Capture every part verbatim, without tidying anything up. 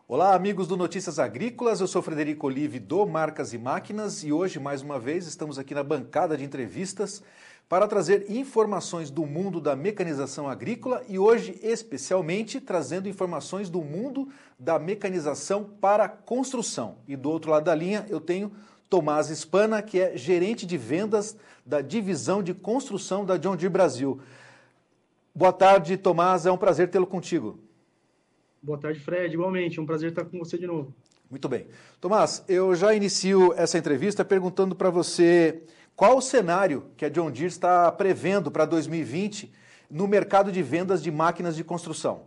Olá, amigos do Notícias Agrícolas, eu sou Frederico Olive do Marcas e Máquinas e hoje, mais uma vez, estamos aqui na bancada de entrevistas para trazer informações do mundo da mecanização agrícola e hoje, especialmente, trazendo informações do mundo da mecanização para a construção. E do outro lado da linha eu tenho Tomás Spana, que é gerente de vendas da divisão de construção da John Deere Brasil. Boa tarde, Tomás, é um prazer tê-lo contigo. Boa tarde, Fred. Igualmente, é um prazer estar com você de novo. Muito bem. Tomás, eu já inicio essa entrevista perguntando para você qual o cenário que a John Deere está prevendo para dois mil e vinte no mercado de vendas de máquinas de construção.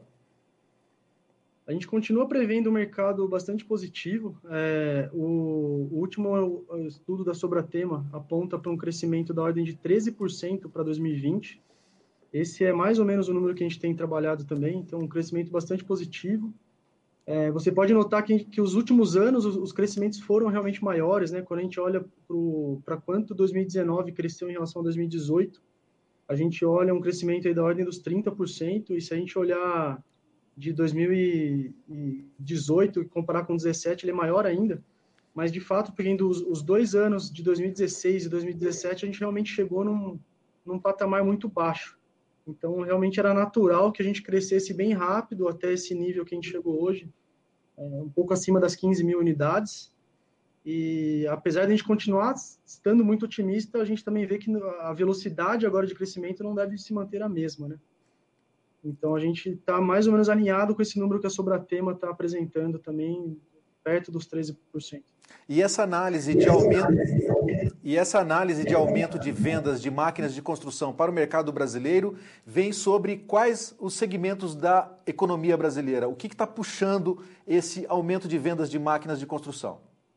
A gente continua prevendo um mercado bastante positivo. É, o, o último estudo da Sobratema aponta para um crescimento da ordem de treze por cento para dois mil e vinte. Esse é mais ou menos o número que a gente tem trabalhado também, então um crescimento bastante positivo. É, você pode notar que, que os últimos anos os, os crescimentos foram realmente maiores, né? Quando a gente olha para quanto dois mil e dezenove cresceu em relação a dois mil e dezoito, a gente olha um crescimento aí da ordem dos trinta por cento, e se a gente olhar de dois mil e dezoito e comparar com dezessete, ele é maior ainda. Mas, de fato, pegando os, os dois anos de dois mil e dezesseis e dois mil e dezessete, a gente realmente chegou num, num patamar muito baixo. Então, realmente era natural que a gente crescesse bem rápido até esse nível que a gente chegou hoje, é, um pouco acima das quinze mil unidades. E, apesar de a gente continuar estando muito otimista, a gente também vê que a velocidade agora de crescimento não deve se manter a mesma, né? Então, a gente está mais ou menos alinhado com esse número que a Sobratema está apresentando também, perto dos treze por cento. E essa análise de aumento e essa análise de aumento de vendas de máquinas de construção para o mercado brasileiro vem sobre quais os segmentos da economia brasileira? O que está puxando esse aumento de vendas de máquinas de construção?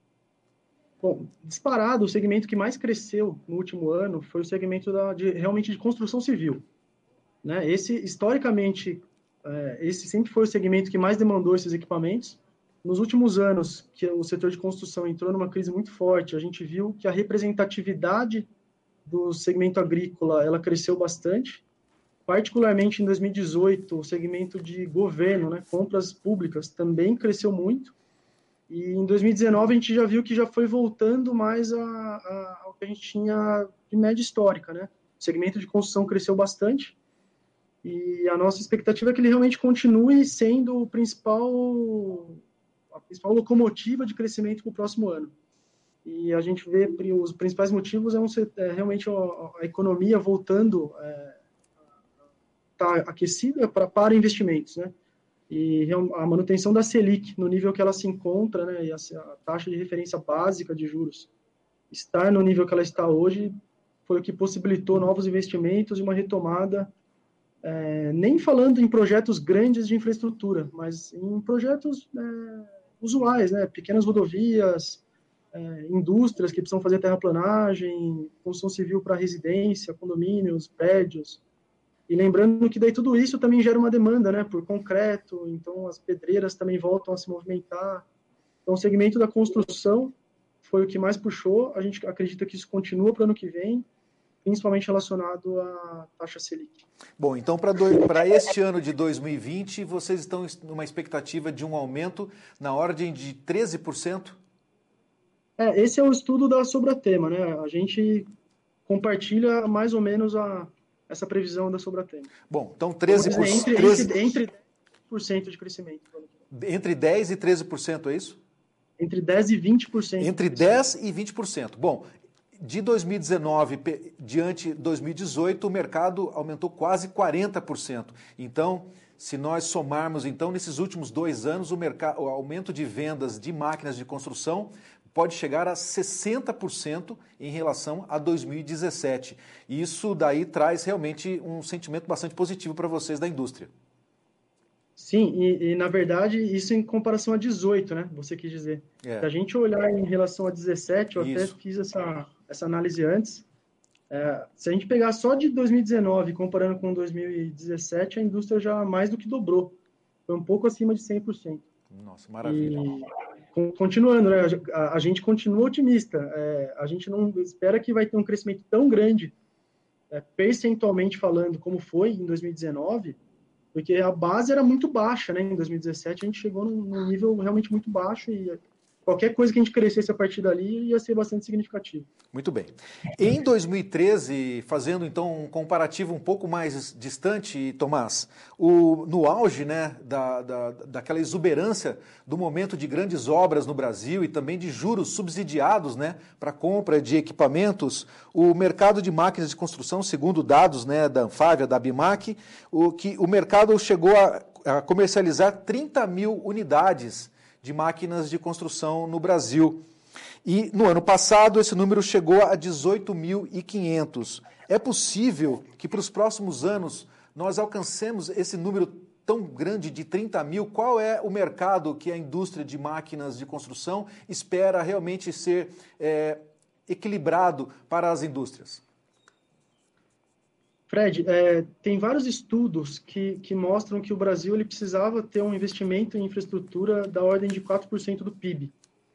Bom, disparado, o segmento que mais cresceu no último ano foi o segmento da, de, realmente de construção civil. Né? Esse, historicamente, é, esse sempre foi o segmento que mais demandou esses equipamentos. Nos últimos anos, que o setor de construção entrou numa crise muito forte, a gente viu que a representatividade do segmento agrícola ela cresceu bastante. Particularmente em dois mil e dezoito, o segmento de governo, né, compras públicas, também cresceu muito. E em dois mil e dezenove, a gente já viu que já foi voltando mais a, a, ao que a gente tinha de média histórica. Né? O segmento de construção cresceu bastante. E a nossa expectativa é que ele realmente continue sendo o principal... a principal locomotiva de crescimento para o próximo ano. E a gente vê os principais motivos é, um, é realmente a, a economia voltando, é, tá aquecida pra, para investimentos, né? E a manutenção da Selic no nível que ela se encontra, né? E a, a taxa de referência básica de juros estar no nível que ela está hoje foi o que possibilitou novos investimentos e uma retomada. É, nem falando em projetos grandes de infraestrutura, mas em projetos é, usuais, né? Pequenas rodovias, é, indústrias que precisam fazer terraplanagem, construção civil para residência, condomínios, prédios. E lembrando que daí tudo isso também gera uma demanda, né? Por concreto, então as pedreiras também voltam a se movimentar. Então o segmento da construção foi o que mais puxou. A gente acredita que isso continua para o ano que vem, principalmente relacionado à taxa Selic. Bom, então para este ano de dois mil e vinte, vocês estão numa expectativa de um aumento na ordem de treze por cento? É, esse é o estudo da Sobratema, né? A gente compartilha mais ou menos a, essa previsão da Sobratema. Bom, então treze por cento. Entre, treze... entre, entre dez por cento de crescimento. Entre dez por cento e treze por cento, é isso? Entre dez por cento e vinte por cento. Entre dez por cento e vinte por cento. Bom, de dois mil e dezenove diante de dois mil e dezoito, o mercado aumentou quase quarenta por cento. Então, se nós somarmos, então, nesses últimos dois anos, o, mercado, o aumento de vendas de máquinas de construção pode chegar a sessenta por cento em relação a dois mil e dezessete. E isso daí traz realmente um sentimento bastante positivo para vocês da indústria. Sim, e, e na verdade isso em comparação a dezoito, né? Você quis dizer. É. Se a gente olhar em relação a dezessete, eu isso. até fiz essa, essa análise antes. É, se a gente pegar só de dois mil e dezenove comparando com dois mil e dezessete, a indústria já mais do que dobrou. Foi um pouco acima de cem por cento. Nossa, maravilha. E, continuando, né? A, a gente continua otimista. É, a gente não espera que vai ter um crescimento tão grande, é, percentualmente falando, como foi em dois mil e dezenove, porque a base era muito baixa, né? Em dois mil e dezessete a gente chegou num, num nível realmente muito baixo e qualquer coisa que a gente crescesse a partir dali ia ser bastante significativo. Muito bem. Em dois mil e treze, fazendo então um comparativo um pouco mais distante, Tomás, o, no auge, né, da, da, daquela exuberância do momento de grandes obras no Brasil e também de juros subsidiados, né, para compra de equipamentos, o mercado de máquinas de construção, segundo dados, né, da Anfávia, da Abimac, o, que o mercado chegou a, a comercializar trinta mil unidades de máquinas de construção no Brasil. E no ano passado esse número chegou a dezoito mil e quinhentos. É possível que para os próximos anos nós alcancemos esse número tão grande de trinta mil? Qual é o mercado que a indústria de máquinas de construção espera realmente ser é, equilibrado para as indústrias? Fred, é, tem vários estudos que, que mostram que o Brasil ele precisava ter um investimento em infraestrutura da ordem de quatro por cento do P I B.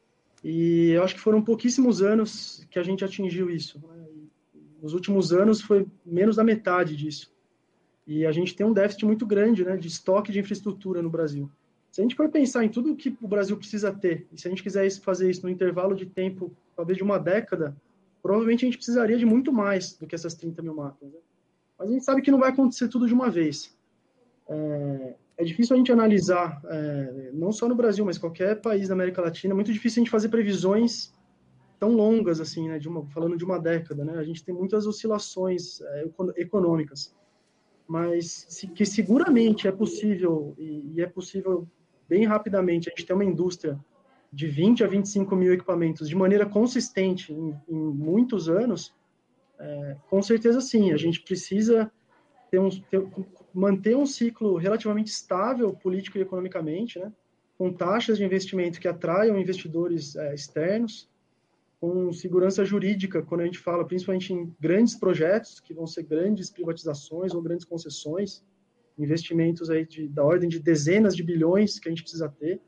E eu acho que foram pouquíssimos anos que a gente atingiu isso. Né? Nos últimos anos foi menos da metade disso. E a gente tem um déficit muito grande, né, de estoque de infraestrutura no Brasil. Se a gente for pensar em tudo que o Brasil precisa ter, e se a gente quiser fazer isso no intervalo de tempo, talvez de uma década, provavelmente a gente precisaria de muito mais do que essas trinta mil máquinas. Né? Mas a gente sabe que não vai acontecer tudo de uma vez. É... É difícil a gente analisar, é, não só no Brasil, mas qualquer país da América Latina, é muito difícil a gente fazer previsões tão longas, assim, né, de uma, falando de uma década, né? A gente tem muitas oscilações é, econômicas, mas se, que seguramente é possível, e, e é possível bem rapidamente, a gente ter uma indústria de vinte a vinte e cinco mil equipamentos de maneira consistente em, em muitos anos, é, com certeza sim, a gente precisa ter um, ter, manter um ciclo relativamente estável político e economicamente, né, com taxas de investimento que atraiam investidores é, externos, com segurança jurídica, quando a gente fala principalmente em grandes projetos, que vão ser grandes privatizações ou grandes concessões, investimentos aí de, da ordem de dezenas de bilhões que a gente precisa ter.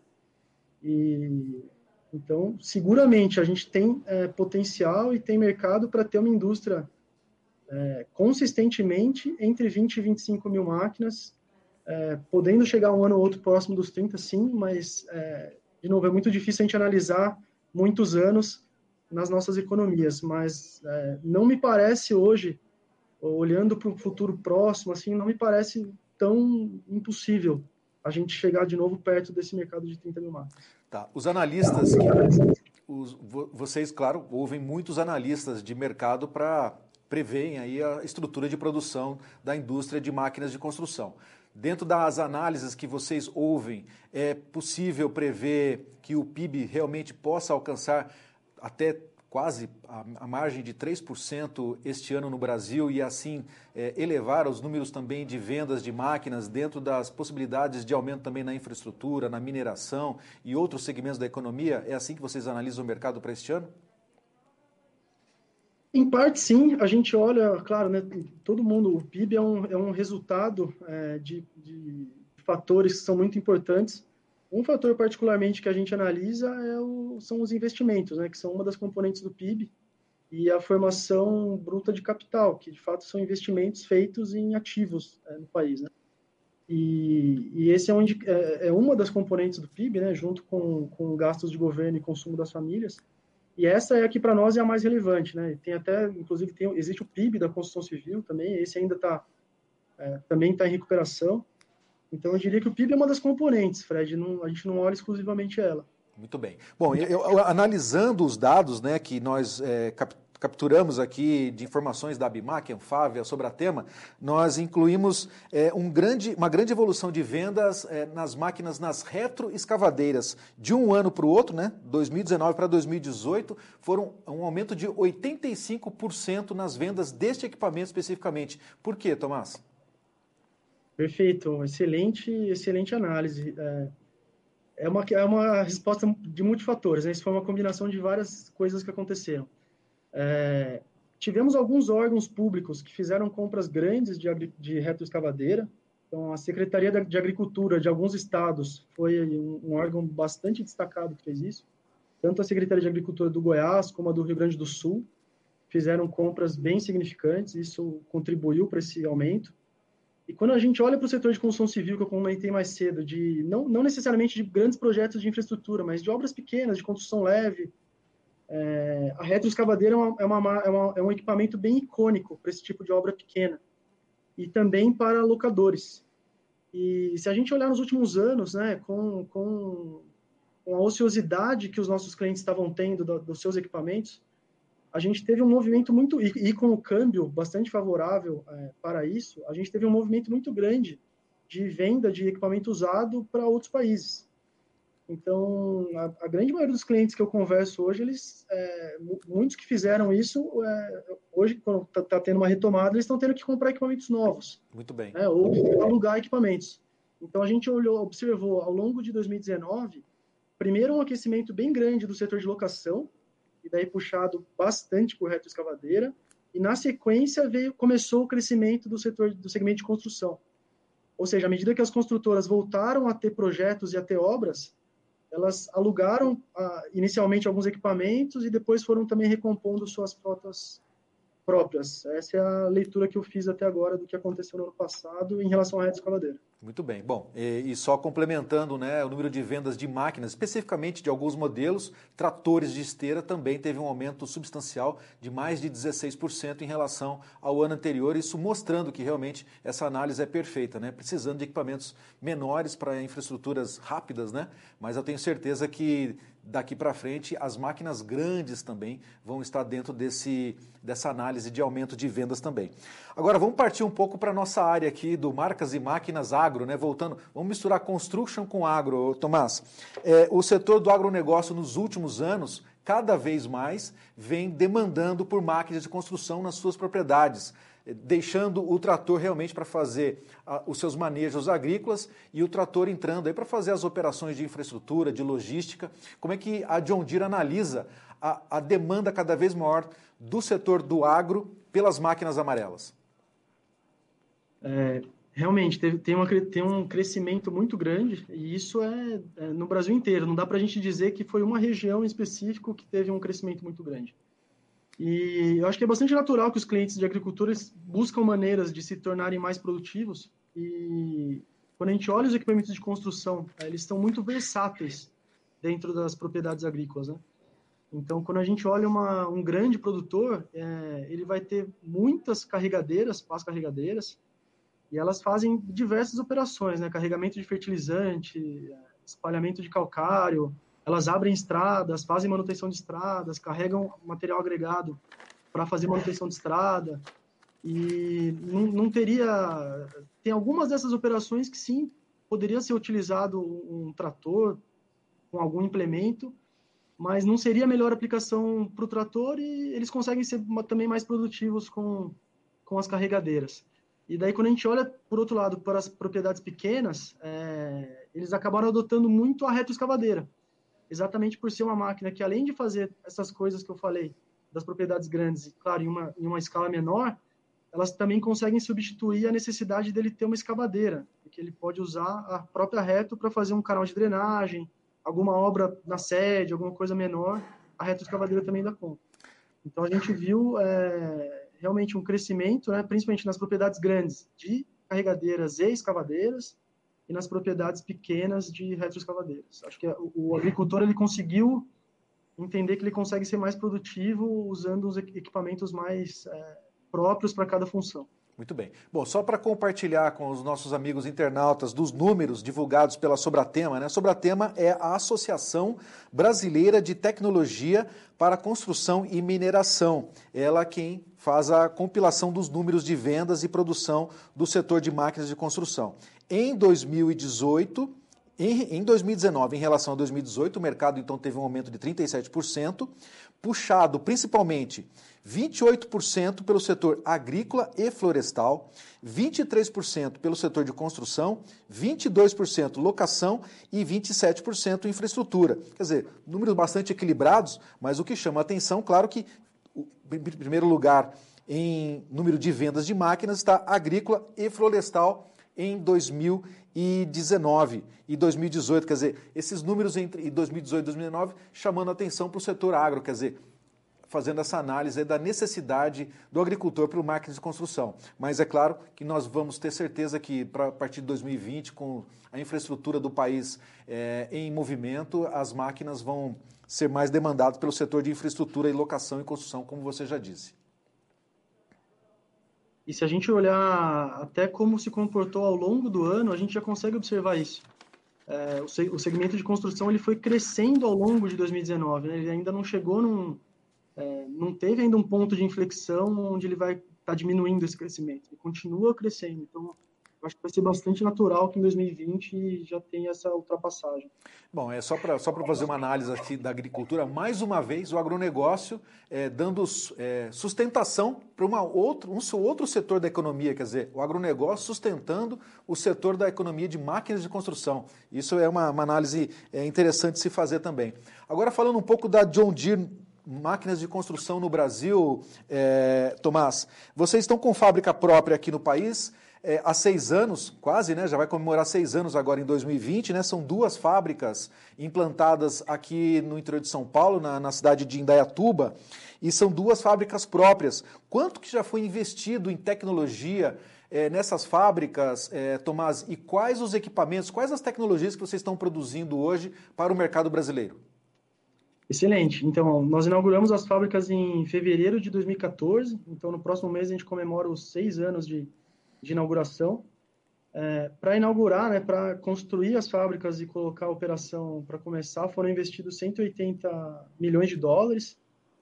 E, então, seguramente, a gente tem é, potencial e tem mercado para ter uma indústria É, consistentemente entre vinte e vinte e cinco mil máquinas, é, podendo chegar um ano ou outro próximo dos trinta, sim, mas, é, de novo, é muito difícil a gente analisar muitos anos nas nossas economias, mas é, não me parece hoje, olhando para o futuro próximo, assim, não me parece tão impossível a gente chegar de novo perto desse mercado de trinta mil máquinas. Tá. Os analistas, que, os, vocês, claro, ouvem muitos analistas de mercado para preveem aí a estrutura de produção da indústria de máquinas de construção. Dentro das análises que vocês ouvem, é possível prever que o P I B realmente possa alcançar até quase a, a margem de três por cento este ano no Brasil e assim é, elevar os números também de vendas de máquinas dentro das possibilidades de aumento também na infraestrutura, na mineração e outros segmentos da economia? É assim que vocês analisam o mercado para este ano? Em parte, sim. A gente olha, claro, né, todo mundo, o P I B é um, é um resultado é, de, de fatores que são muito importantes. Um fator particularmente que a gente analisa é o, são os investimentos, né, que são uma das componentes do P I B, e a formação bruta de capital, que de fato são investimentos feitos em ativos é, no país. Né? E, e esse é, onde, é, é uma das componentes do P I B, né, junto com, com gastos de governo e consumo das famílias. E essa é a que para nós é a mais relevante, né? Tem até, inclusive, tem, existe o P I B da construção civil também, esse ainda está, é, também está em recuperação. Então, eu diria que o P I B é uma das componentes, Fred, não, a gente não olha exclusivamente ela. Muito bem. Bom, eu, eu, analisando os dados, né, que nós é, cap, capturamos aqui de informações da Abimac, Anfávia, sobre a tema, nós incluímos é, um grande, uma grande evolução de vendas é, nas máquinas, nas retroescavadeiras. De um ano para o outro, né, dois mil e dezenove para dois mil e dezoito, foram um aumento de oitenta e cinco por cento nas vendas deste equipamento especificamente. Por quê, Tomás? Perfeito, excelente, excelente análise. É, é, uma, é uma resposta de multifatores, né? Isso foi uma combinação de várias coisas que aconteceram. É, tivemos alguns órgãos públicos que fizeram compras grandes de, de retroescavadeira. Então, a Secretaria de Agricultura de alguns estados foi um, um órgão bastante destacado que fez isso. Tanto a Secretaria de Agricultura do Goiás como a do Rio Grande do Sul fizeram compras bem significantes. Isso contribuiu para esse aumento. E quando a gente olha para o setor de construção civil, que eu comentei mais cedo, de não, não necessariamente de grandes projetos de infraestrutura, mas de obras pequenas, de construção leve, é, a retroescavadeira é, uma, é, uma, é, uma, é um equipamento bem icônico para esse tipo de obra pequena. E também para locadores. E se a gente olhar nos últimos anos, né, com, com, com a ociosidade que os nossos clientes estavam tendo do, dos seus equipamentos, a gente teve um movimento muito, e, e com o câmbio bastante favorável é, para isso, a gente teve um movimento muito grande de venda de equipamento usado para outros países. Então, a, a grande maioria dos clientes que eu converso hoje, eles, é, muitos que fizeram isso, é, hoje, quando está tá tendo uma retomada, eles estão tendo que comprar equipamentos novos. Muito bem. Né, ou alugar equipamentos. Então, a gente olhou, observou, ao longo de dois mil e dezenove, primeiro um aquecimento bem grande do setor de locação, e daí puxado bastante por retroescavadeira, e na sequência veio, começou o crescimento do setor do segmento de construção. Ou seja, à medida que as construtoras voltaram a ter projetos e a ter obras, elas alugaram ah, inicialmente alguns equipamentos e depois foram também recompondo suas frotas próprias. Essa é a leitura que eu fiz até agora do que aconteceu no ano passado em relação à retroescavadeira. Muito bem. Bom, e, e só complementando, né, o número de vendas de máquinas, especificamente de alguns modelos, tratores de esteira também teve um aumento substancial de mais de dezesseis por cento em relação ao ano anterior, isso mostrando que realmente essa análise é perfeita, né, precisando de equipamentos menores para infraestruturas rápidas, né, mas eu tenho certeza que daqui para frente as máquinas grandes também vão estar dentro desse, dessa análise de aumento de vendas também. Agora vamos partir um pouco para a nossa área aqui do Marcas e Máquinas Agro, né? Voltando, vamos misturar construction com agro, Tomás. É, o setor do agronegócio nos últimos anos, cada vez mais, vem demandando por máquinas de construção nas suas propriedades, deixando o trator realmente para fazer a, os seus manejos agrícolas e o trator entrando aí para fazer as operações de infraestrutura, de logística. Como é que a John Deere analisa a, a demanda cada vez maior do setor do agro pelas máquinas amarelas? É, realmente, teve, tem, uma, tem um crescimento muito grande e isso é, é no Brasil inteiro. Não dá para a gente dizer que foi uma região em específico que teve um crescimento muito grande. E eu acho que é bastante natural que os clientes de agricultura buscam maneiras de se tornarem mais produtivos. E quando a gente olha os equipamentos de construção, eles estão muito versáteis dentro das propriedades agrícolas, né? Então, quando a gente olha uma, um grande produtor, é, ele vai ter muitas carregadeiras, pás carregadeiras, e elas fazem diversas operações, né? Carregamento de fertilizante, espalhamento de calcário, elas abrem estradas, fazem manutenção de estradas, carregam material agregado para fazer manutenção de estrada. E não, não teria... Tem algumas dessas operações que sim, poderia ser utilizado um trator com algum implemento, mas não seria a melhor aplicação para o trator e eles conseguem ser também mais produtivos com, com as carregadeiras. E daí, quando a gente olha, por outro lado, para as propriedades pequenas, é, eles acabaram adotando muito a retroescavadeira, exatamente por ser uma máquina que, além de fazer essas coisas que eu falei, das propriedades grandes, e claro, em uma, em uma escala menor, elas também conseguem substituir a necessidade dele ter uma escavadeira, porque ele pode usar a própria reto para fazer um canal de drenagem, alguma obra na sede, alguma coisa menor, a retroescavadeira também dá conta. Então, a gente viu é, realmente um crescimento, né, principalmente nas propriedades grandes, de carregadeiras e escavadeiras, e nas propriedades pequenas de retroescavadeiras. Acho que o, o agricultor ele conseguiu entender que ele consegue ser mais produtivo usando os equipamentos mais é, próprios para cada função. Muito bem. Bom, só para compartilhar com os nossos amigos internautas dos números divulgados pela Sobratema, né? A Sobratema é a Associação Brasileira de Tecnologia para Construção e Mineração. Ela quem faz a compilação dos números de vendas e produção do setor de máquinas de construção. Em dois mil e dezoito, em, em dois mil e dezenove, em relação a dois mil e dezoito, o mercado então teve um aumento de trinta e sete por cento, puxado principalmente vinte e oito por cento pelo setor agrícola e florestal, vinte e três por cento pelo setor de construção, vinte e dois por cento locação e vinte e sete por cento infraestrutura. Quer dizer, números bastante equilibrados, mas o que chama a atenção, claro que, em primeiro lugar, em número de vendas de máquinas, está agrícola e florestal em dois mil e dezenove e dois mil e dezoito. Quer dizer, esses números entre dois mil e dezoito e dois mil e dezenove chamando a atenção para o setor agro, quer dizer, fazendo essa análise da necessidade do agricultor para o máquinas de construção. Mas é claro que nós vamos ter certeza que, pra, a partir de dois mil e vinte, com a infraestrutura do país é, em movimento, as máquinas vão ser mais demandadas pelo setor de infraestrutura e locação e construção, como você já disse. E se a gente olhar até como se comportou ao longo do ano, a gente já consegue observar isso. É, o segmento de construção ele foi crescendo ao longo de dois mil e dezenove, né? Ele ainda não chegou num... É, não teve ainda um ponto de inflexão onde ele vai estar tá diminuindo esse crescimento. Ele continua crescendo. Então, acho que vai ser bastante natural que em dois mil e vinte já tenha essa ultrapassagem. Bom, é só para só para fazer uma análise aqui da agricultura, mais uma vez o agronegócio é, dando é, sustentação para uma outro, um outro setor da economia, quer dizer, o agronegócio sustentando o setor da economia de máquinas de construção. Isso é uma, uma análise é, interessante de se fazer também. Agora, falando um pouco da John Deere Máquinas de Construção no Brasil, é, Tomás, vocês estão com fábrica própria aqui no país é, há seis anos, quase, né? Já vai comemorar seis anos agora em dois mil e vinte, né? São duas fábricas implantadas aqui no interior de São Paulo, na, na cidade de Indaiatuba, e são duas fábricas próprias. Quanto que já foi investido em tecnologia é, nessas fábricas, é, Tomás, e quais os equipamentos, quais as tecnologias que vocês estão produzindo hoje para o mercado brasileiro? Excelente. Então, nós inauguramos as fábricas em fevereiro de dois mil e quatorze. Então, no próximo mês, a gente comemora os seis anos de, de inauguração. É, para inaugurar, né, para construir as fábricas e colocar a operação para começar, foram investidos cento e oitenta milhões de dólares.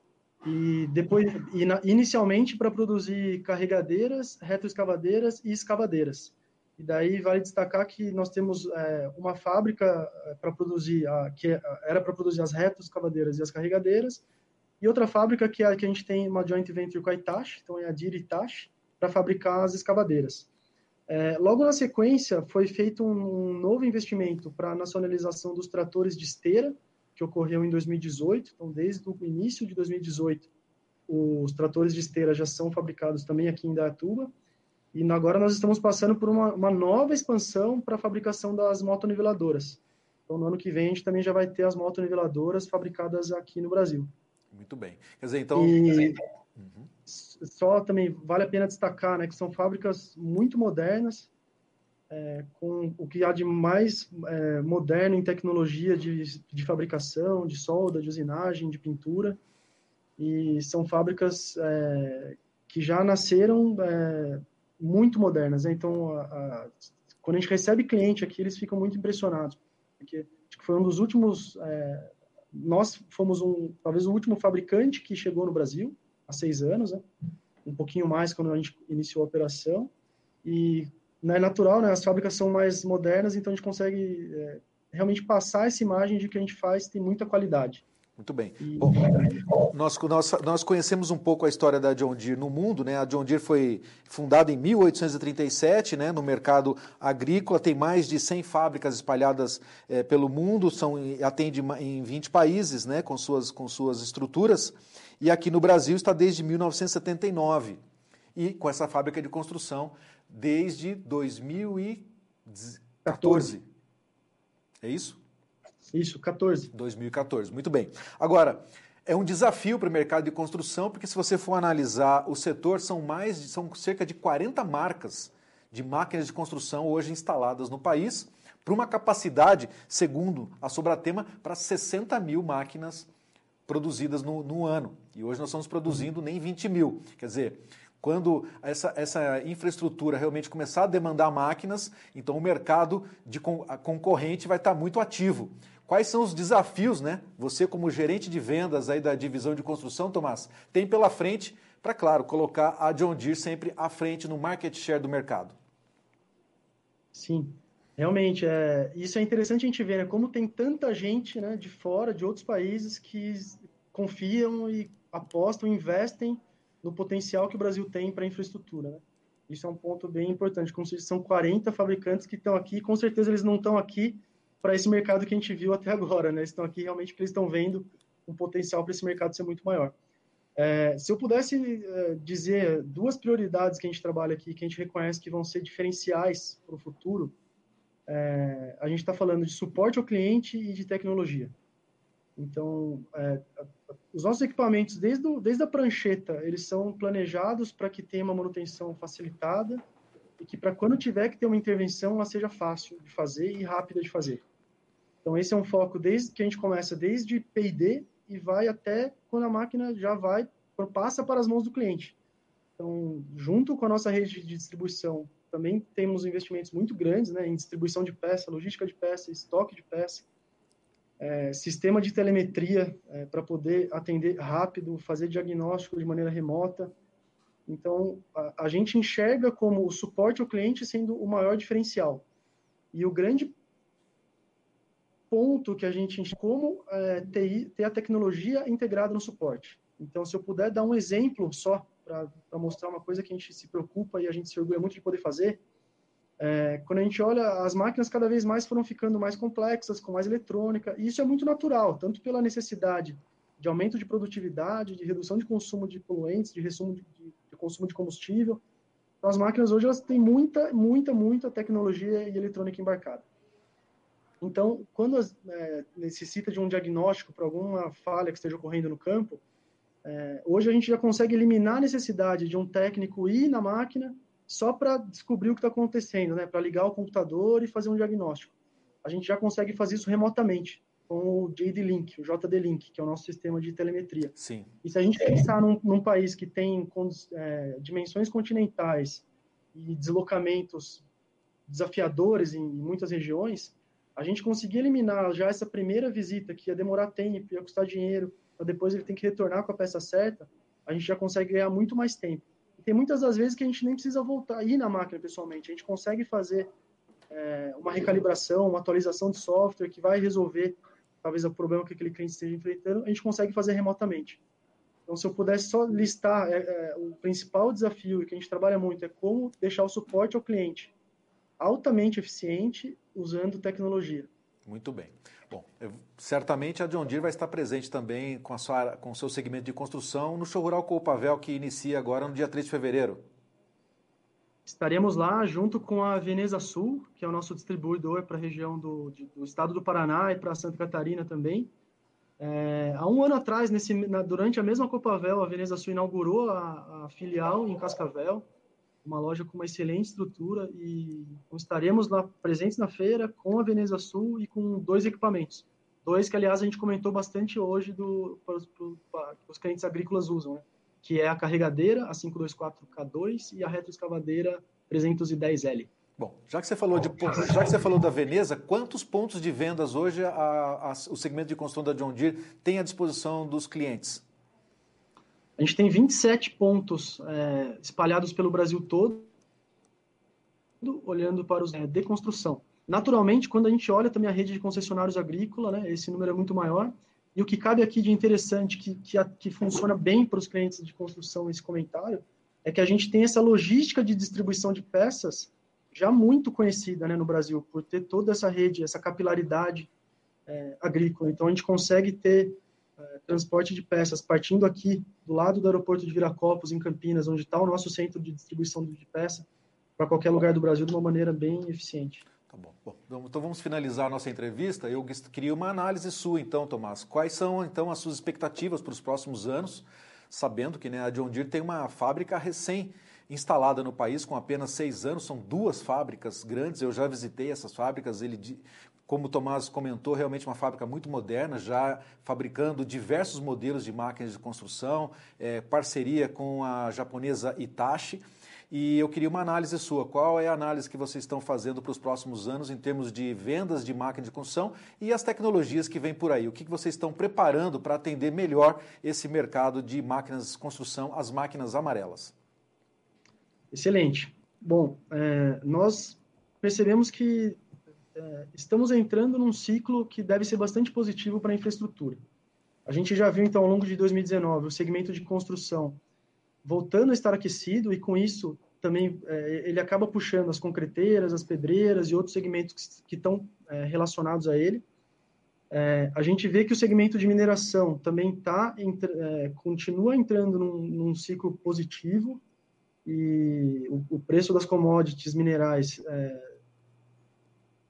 E depois, inicialmente, para produzir carregadeiras, retroescavadeiras e escavadeiras. E daí vale destacar que nós temos é, uma fábrica para produzir, a, que era para produzir as retroescavadeiras e as carregadeiras, e outra fábrica que, é, que a gente tem uma joint venture com a Hitachi, então é a Deere Hitachi, para fabricar as escavadeiras. É, logo na sequência, foi feito um, um novo investimento para a nacionalização dos tratores de esteira, que ocorreu em dois mil e dezoito. Então, desde o início de dois mil e dezoito, os tratores de esteira já são fabricados também aqui em Indaiatuba. E agora nós estamos passando por uma, uma nova expansão para a fabricação das motoniveladoras. Então, no ano que vem, a gente também já vai ter as motoniveladoras fabricadas aqui no Brasil. Muito bem. Quer dizer, então... E uhum. Só também vale a pena destacar, né, que são fábricas muito modernas, é, com o que há de mais é, moderno em tecnologia de, de fabricação, de solda, de usinagem, de pintura. E são fábricas é, que já nasceram... É, muito modernas, né? Então, a, a, quando a gente recebe cliente aqui, eles ficam muito impressionados, porque acho que foi um dos últimos, é, nós fomos um, talvez o último fabricante que chegou no Brasil, há seis anos, né? Um pouquinho mais quando a gente iniciou a operação, e não é natural, né? As fábricas são mais modernas, então a gente consegue é, realmente passar essa imagem de que a gente faz tem muita qualidade. Muito bem. Bom, nós, nós, nós conhecemos um pouco a história da John Deere no mundo, né? A John Deere foi fundada em mil oitocentos e trinta e sete, né? No mercado agrícola, tem mais de cem fábricas espalhadas é, pelo mundo, são, atende em vinte países, né? Com suas, com suas estruturas, e aqui no Brasil está desde mil novecentos e setenta e nove, e com essa fábrica de construção desde dois mil e quatorze. É isso? Isso, quatorze. dois mil e quatorze, muito bem. Agora, é um desafio para o mercado de construção, porque se você for analisar o setor, são mais, são cerca de quarenta marcas de máquinas de construção hoje instaladas no país, para uma capacidade, segundo a Sobratema, para sessenta mil máquinas produzidas no, no ano. E hoje nós estamos produzindo nem vinte mil. Quer dizer, quando essa, essa infraestrutura realmente começar a demandar máquinas, então o mercado de con a concorrente vai estar muito ativo. Quais são os desafios, né? Você, como gerente de vendas aí da divisão de construção, Tomás, tem pela frente para, claro, colocar a John Deere sempre à frente no market share do mercado? Sim, realmente, é, isso é interessante a gente ver, né? Como tem tanta gente, né, de fora, de outros países, que confiam e apostam, investem no potencial que o Brasil tem para a infraestrutura, né? Isso é um ponto bem importante. Como se são quarenta fabricantes que estão aqui, com certeza eles não estão aqui para esse mercado que a gente viu até agora, né? Eles estão aqui realmente porque eles estão vendo um potencial para esse mercado ser muito maior. É, se eu pudesse é, dizer duas prioridades que a gente trabalha aqui, que a gente reconhece que vão ser diferenciais para o futuro, é, a gente está falando de suporte ao cliente e de tecnologia. Então, é, os nossos equipamentos, desde, o, desde a prancheta, eles são planejados para que tenha uma manutenção facilitada e que para quando tiver que ter uma intervenção, ela seja fácil de fazer e rápida de fazer. Então, esse é um foco desde que a gente começa desde P e D e vai até quando a máquina já vai, passa para as mãos do cliente. Então, junto com a nossa rede de distribuição, também temos investimentos muito grandes, né, em distribuição de peça, logística de peça, estoque de peça, é, sistema de telemetria é, para poder atender rápido, fazer diagnóstico de maneira remota. Então, a, a gente enxerga como o suporte ao cliente sendo o maior diferencial. E o grande ponto que a gente enxerga como é, ter, ter a tecnologia integrada no suporte. Então, se eu puder dar um exemplo só para mostrar uma coisa que a gente se preocupa e a gente se orgulha muito de poder fazer, é, quando a gente olha, as máquinas cada vez mais foram ficando mais complexas, com mais eletrônica, e isso é muito natural, tanto pela necessidade de aumento de produtividade, de redução de consumo de poluentes, de, resumo de, de, de consumo de combustível. Então, as máquinas hoje elas têm muita, muita, muita tecnologia e eletrônica embarcada. Então, quando as, é, necessita de um diagnóstico para alguma falha que esteja ocorrendo no campo, é, hoje a gente já consegue eliminar a necessidade de um técnico ir na máquina só para descobrir o que está acontecendo, né? Para ligar o computador e fazer um diagnóstico. A gente já consegue fazer isso remotamente, com o J D Link, o J D Link, que é o nosso sistema de telemetria. Sim. E se a gente pensar num, num país que tem é, dimensões continentais e deslocamentos desafiadores em, em muitas regiões, a gente conseguir eliminar já essa primeira visita, que ia demorar tempo, ia custar dinheiro, para depois ele tem que retornar com a peça certa, a gente já consegue ganhar muito mais tempo. E tem muitas das vezes que a gente nem precisa voltar, ir na máquina pessoalmente, a gente consegue fazer é, uma recalibração, uma atualização de software que vai resolver talvez o problema que aquele cliente esteja enfrentando, a gente consegue fazer remotamente. Então, se eu pudesse só listar, é, é, o principal desafio que a gente trabalha muito é como deixar o suporte ao cliente altamente eficiente usando tecnologia. Muito bem. Bom, eu, certamente a John Deere vai estar presente também com, a sua, com o seu segmento de construção no Show Rural Copavel, que inicia agora no dia três de fevereiro. Estaremos lá junto com a Veneza Sul, que é o nosso distribuidor para a região do, de, do estado do Paraná e para Santa Catarina também. É, há um ano atrás, nesse, na, durante a mesma Copavel, a Veneza Sul inaugurou a, a filial em Cascavel, uma loja com uma excelente estrutura, e estaremos lá presentes na feira com a Veneza Sul e com dois equipamentos. Dois que, aliás, a gente comentou bastante hoje do, para, os, para os clientes agrícolas usam, né? Que é a carregadeira, a quinhentos e vinte e quatro K dois, e a retroescavadeira trezentos e dez L. Bom, já que você falou, de, já que você falou da Veneza, quantos pontos de vendas hoje a, a, o segmento de construção da John Deere tem à disposição dos clientes? A gente tem vinte e sete pontos é, espalhados pelo Brasil todo, olhando para os é, de construção. Naturalmente, quando a gente olha também a rede de concessionários agrícola, né, esse número é muito maior. E o que cabe aqui de interessante, que, que, que funciona bem para os clientes de construção nesse comentário, é que a gente tem essa logística de distribuição de peças já muito conhecida, né, no Brasil, por ter toda essa rede, essa capilaridade é, agrícola. Então, a gente consegue ter é, transporte de peças partindo aqui do lado do aeroporto de Viracopos, em Campinas, onde está o nosso centro de distribuição de peça, para qualquer lugar do Brasil de uma maneira bem eficiente. Tá bom. Bom, então vamos finalizar a nossa entrevista. Eu queria uma análise sua, então, Tomás. Quais são, então, as suas expectativas para os próximos anos, sabendo que, né, a John Deere tem uma fábrica recém-instalada no país com apenas seis anos, são duas fábricas grandes, eu já visitei essas fábricas, ele, como o Tomás comentou, realmente uma fábrica muito moderna, já fabricando diversos modelos de máquinas de construção, é, parceria com a japonesa Hitachi. E eu queria uma análise sua. Qual é a análise que vocês estão fazendo para os próximos anos em termos de vendas de máquina de construção e as tecnologias que vêm por aí? O que vocês estão preparando para atender melhor esse mercado de máquinas de construção, as máquinas amarelas? Excelente. Bom, é, nós percebemos que é, estamos entrando num ciclo que deve ser bastante positivo para a infraestrutura. A gente já viu, então, ao longo de dois mil e dezenove, o segmento de construção voltando a estar aquecido, e com isso também é, ele acaba puxando as concreteiras, as pedreiras e outros segmentos que, que estão é, relacionados a ele. É, a gente vê que o segmento de mineração também tá, é, continua entrando num, num ciclo positivo, e o, o preço das commodities minerais é,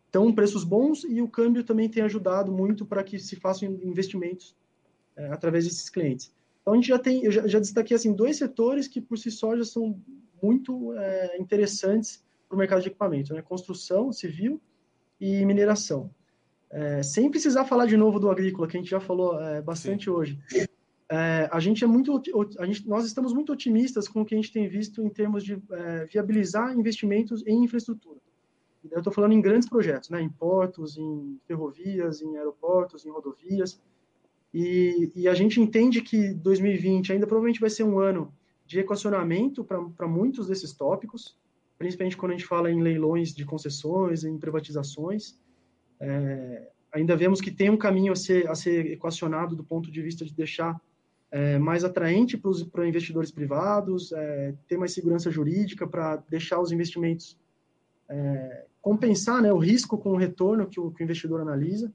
estão preços bons e o câmbio também tem ajudado muito para que se façam investimentos é, através desses clientes. Então, a gente já tem, eu já, já destaquei assim, dois setores que, por si só, já são muito é, interessantes para o mercado de equipamento, né? Construção civil e mineração. É, sem precisar falar de novo do agrícola, que a gente já falou é, bastante Sim. hoje. É, a gente é muito, a gente, nós estamos muito otimistas com o que a gente tem visto em termos de é, viabilizar investimentos em infraestrutura. Eu estou falando em grandes projetos, né? Em portos, em ferrovias, em aeroportos, em rodovias. E, e a gente entende que dois mil e vinte ainda provavelmente vai ser um ano de equacionamento para muitos desses tópicos, principalmente quando a gente fala em leilões de concessões, em privatizações. É, ainda vemos que tem um caminho a ser, a ser equacionado do ponto de vista de deixar é, mais atraente para os investidores privados, é, ter mais segurança jurídica para deixar os investimentos é, compensar, né, o risco com o retorno que o, que o investidor analisa.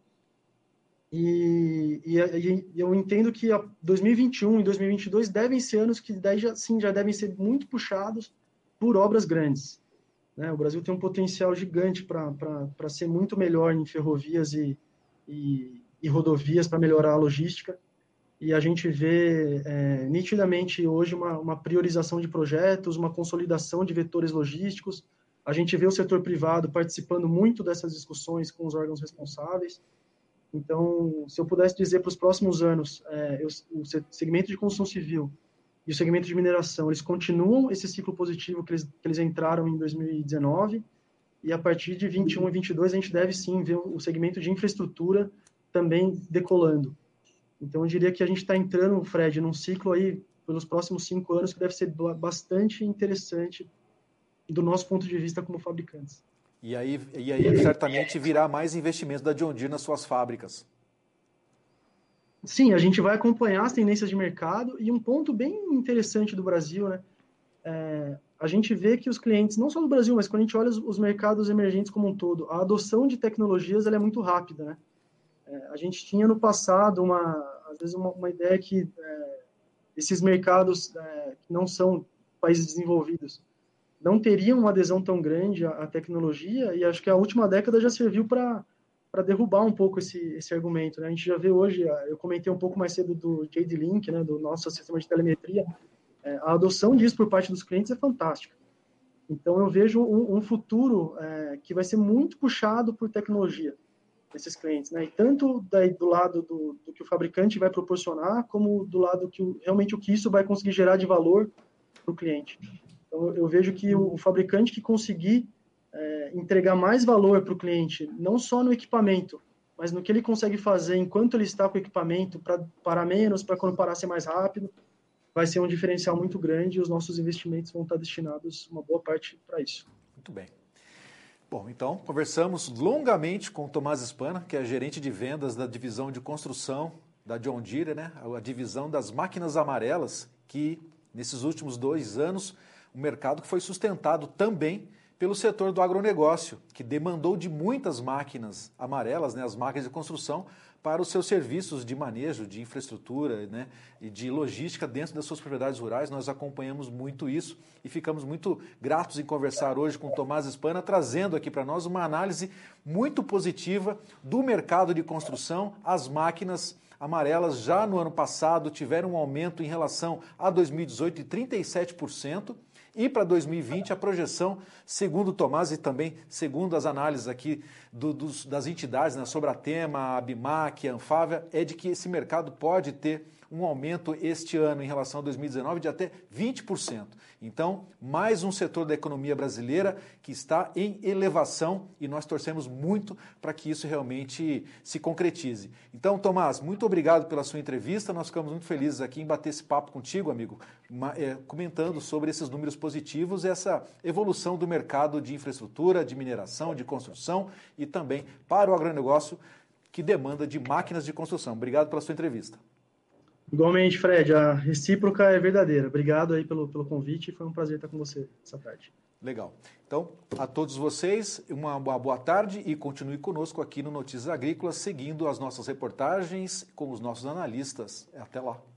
E, e, e eu entendo que dois mil e vinte e um e dois mil e vinte e dois devem ser anos que daí já, sim, já devem ser muito puxados por obras grandes. Né? O Brasil tem um potencial gigante para ser muito melhor em ferrovias e, e, e rodovias para melhorar a logística. E a gente vê é, nitidamente hoje uma, uma priorização de projetos, uma consolidação de vetores logísticos. A gente vê o setor privado participando muito dessas discussões com os órgãos responsáveis. Então, se eu pudesse dizer para os próximos anos, é, eu, o segmento de construção civil e o segmento de mineração, eles continuam esse ciclo positivo que eles, que eles entraram em dois mil e dezenove, e a partir de vinte e um e vinte e dois a gente deve sim ver o segmento de infraestrutura também decolando. Então, eu diria que a gente está entrando, Fred, num ciclo aí, pelos próximos cinco anos, que deve ser bastante interessante do nosso ponto de vista como fabricantes. E aí, e aí certamente virá mais investimento da John Deere nas suas fábricas. Sim, a gente vai acompanhar as tendências de mercado, e um ponto bem interessante do Brasil, né? É, a gente vê que os clientes, não só do Brasil, mas quando a gente olha os, os mercados emergentes como um todo, a adoção de tecnologias ela é muito rápida, né? É, a gente tinha no passado, uma, às vezes, uma, uma ideia que é, esses mercados é, que não são países desenvolvidos não teriam uma adesão tão grande à, à tecnologia, e acho que a última década já serviu para para derrubar um pouco esse, esse argumento, né? A gente já vê hoje, eu comentei um pouco mais cedo do J D Link, né, do nosso sistema de telemetria, é, a adoção disso por parte dos clientes é fantástica. Então, eu vejo um, um futuro é, que vai ser muito puxado por tecnologia, esses clientes, né? E tanto daí do lado do, do que o fabricante vai proporcionar, como do lado que o, realmente o que isso vai conseguir gerar de valor para o cliente. Então, eu vejo que o, o fabricante que conseguir é, entregar mais valor para o cliente, não só no equipamento, mas no que ele consegue fazer enquanto ele está com o equipamento, para parar menos, para quando parar ser mais rápido, vai ser um diferencial muito grande, e os nossos investimentos vão estar destinados, uma boa parte, para isso. Muito bem. Bom, então, conversamos longamente com o Tomás Spana, que é gerente de vendas da divisão de construção da John Deere, né? A divisão das máquinas amarelas, que nesses últimos dois anos, o mercado que foi sustentado também pelo setor do agronegócio, que demandou de muitas máquinas amarelas, né, as máquinas de construção, para os seus serviços de manejo, de infraestrutura, né, e de logística dentro das suas propriedades rurais. Nós acompanhamos muito isso e ficamos muito gratos em conversar hoje com o Tomás Spana, trazendo aqui para nós uma análise muito positiva do mercado de construção. As máquinas amarelas já no ano passado tiveram um aumento em relação a dois mil e dezoito de trinta e sete por cento. E para dois mil e vinte, a projeção, segundo o Tomás e também segundo as análises aqui do, dos, das entidades, né, sobre a Tema, a Abimac, a Anfávia, é de que esse mercado pode ter um aumento este ano em relação a dois mil e dezenove de até vinte por cento. Então, mais um setor da economia brasileira que está em elevação, e nós torcemos muito para que isso realmente se concretize. Então, Tomás, muito obrigado pela sua entrevista. Nós ficamos muito felizes aqui em bater esse papo contigo, amigo, comentando sobre esses números positivos e essa evolução do mercado de infraestrutura, de mineração, de construção e também para o agronegócio que demanda de máquinas de construção. Obrigado pela sua entrevista. Igualmente, Fred, a recíproca é verdadeira. Obrigado aí pelo, pelo convite, foi um prazer estar com você essa tarde. Legal. Então, a todos vocês, uma boa tarde e continue conosco aqui no Notícias Agrícolas, seguindo as nossas reportagens com os nossos analistas. Até lá.